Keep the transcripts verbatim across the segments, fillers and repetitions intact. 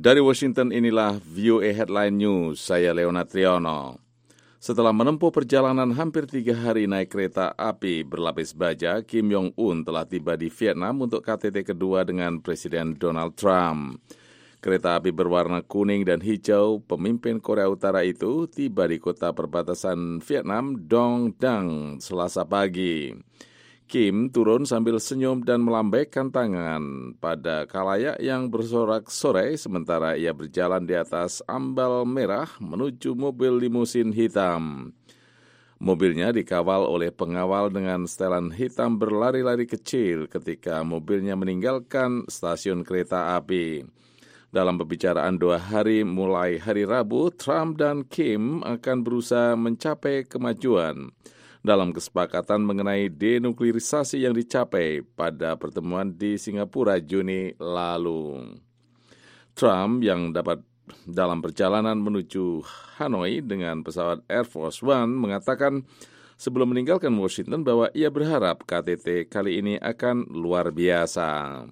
Dari Washington inilah V O A Headline News, saya Leonard Triono. Setelah menempuh perjalanan hampir tiga hari naik kereta api berlapis baja, Kim Jong-un telah tiba di Vietnam untuk K T T kedua dengan Presiden Donald Trump. Kereta api berwarna kuning dan hijau pemimpin Korea Utara itu tiba di kota perbatasan Vietnam, Dong Dang, Selasa pagi. Kim turun sambil senyum dan melambaikan tangan pada khalayak yang bersorak-sorai sementara ia berjalan di atas ambal merah menuju mobil limusin hitam. Mobilnya dikawal oleh pengawal dengan setelan hitam berlari-lari kecil ketika mobilnya meninggalkan stasiun kereta api. Dalam pembicaraan dua hari mulai hari Rabu, Trump dan Kim akan berusaha mencapai kemajuan dalam kesepakatan mengenai denuklirisasi yang dicapai pada pertemuan di Singapura Juni lalu. Trump yang dapat dalam perjalanan menuju Hanoi dengan pesawat Air Force One mengatakan sebelum meninggalkan Washington bahwa ia berharap K T T kali ini akan luar biasa.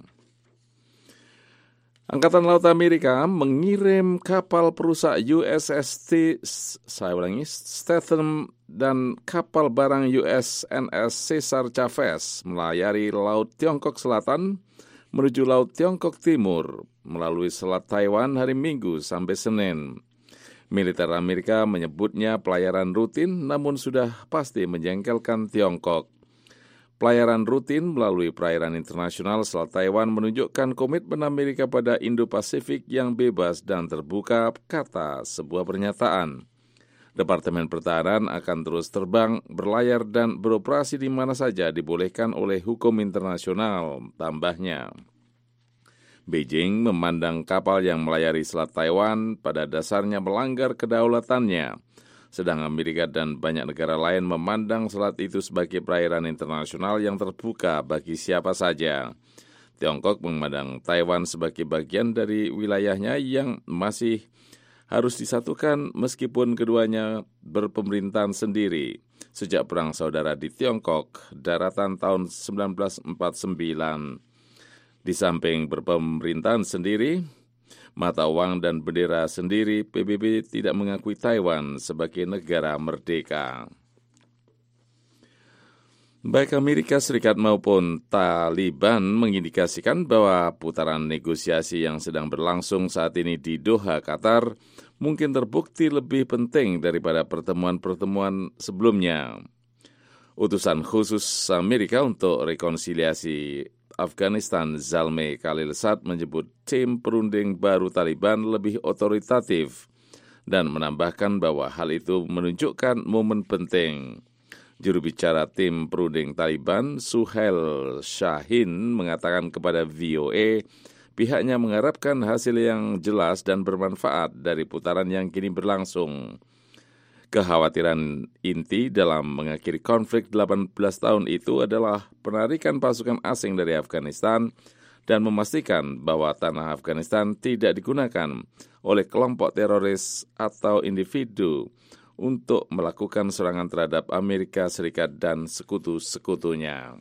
Angkatan Laut Amerika mengirim kapal perusak U S S T, saya ulangi, Statham dan kapal barang U S N S Cesar Chavez melayari Laut Tiongkok Selatan menuju Laut Tiongkok Timur melalui Selat Taiwan hari Minggu sampai Senin. Militer Amerika menyebutnya pelayaran rutin namun sudah pasti menjengkelkan Tiongkok. Pelayaran rutin melalui perairan internasional Selat Taiwan menunjukkan komitmen Amerika pada Indo-Pasifik yang bebas dan terbuka, kata sebuah pernyataan. Departemen Pertahanan akan terus terbang, berlayar, dan beroperasi di mana saja dibolehkan oleh hukum internasional, tambahnya. Beijing memandang kapal yang melayari Selat Taiwan pada dasarnya melanggar kedaulatannya, sedang Amerika dan banyak negara lain memandang selat itu sebagai perairan internasional yang terbuka bagi siapa saja. Tiongkok memandang Taiwan sebagai bagian dari wilayahnya yang masih harus disatukan meskipun keduanya berpemerintahan sendiri. Sejak Perang Saudara di Tiongkok, daratan tahun seribu sembilan ratus empat puluh sembilan. Di samping berpemerintahan sendiri, mata uang dan bendera sendiri, P B B tidak mengakui Taiwan sebagai negara merdeka. Baik Amerika Serikat maupun Taliban mengindikasikan bahwa putaran negosiasi yang sedang berlangsung saat ini di Doha, Qatar, mungkin terbukti lebih penting daripada pertemuan-pertemuan sebelumnya. Utusan khusus Amerika untuk rekonsiliasi Afghanistan, Zalmay Khalilzad menyebut tim perunding baru Taliban lebih otoritatif dan menambahkan bahwa hal itu menunjukkan momen penting. Juru bicara tim perunding Taliban, Suhail Shaheen, mengatakan kepada V O A, pihaknya mengharapkan hasil yang jelas dan bermanfaat dari putaran yang kini berlangsung. Kekhawatiran inti dalam mengakhiri konflik delapan belas tahun itu adalah penarikan pasukan asing dari Afghanistan dan memastikan bahwa tanah Afghanistan tidak digunakan oleh kelompok teroris atau individu untuk melakukan serangan terhadap Amerika Serikat dan sekutu-sekutunya.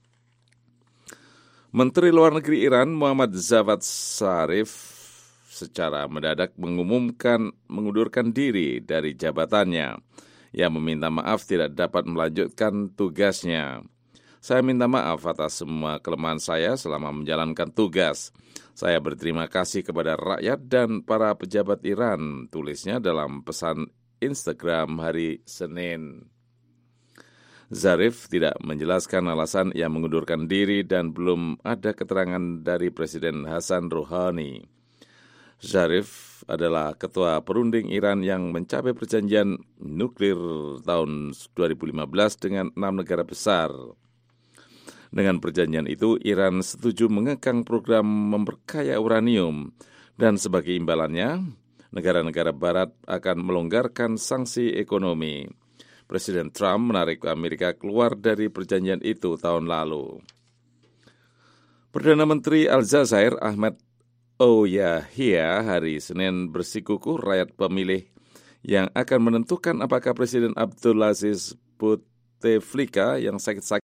Menteri Luar Negeri Iran Muhammad Javad Zarif secara mendadak mengumumkan mengundurkan diri dari jabatannya. Ia meminta maaf tidak dapat melanjutkan tugasnya. Saya minta maaf atas semua kelemahan saya selama menjalankan tugas. Saya berterima kasih kepada rakyat dan para pejabat Iran, tulisnya dalam pesan Instagram hari Senin. Zarif tidak menjelaskan alasan ia mengundurkan diri dan belum ada keterangan dari Presiden Hassan Rouhani. Zarif adalah ketua perunding Iran yang mencapai perjanjian nuklir tahun dua ribu lima belas dengan enam negara besar. Dengan perjanjian itu, Iran setuju mengekang program memperkaya uranium dan sebagai imbalannya, negara-negara barat akan melonggarkan sanksi ekonomi. Presiden Trump menarik Amerika keluar dari perjanjian itu tahun lalu. Perdana Menteri Aljazair Ahmed Ouyahia hari Senin bersikukuh rakyat pemilih yang akan menentukan apakah Presiden Abdulaziz Bouteflika yang sakit-sakit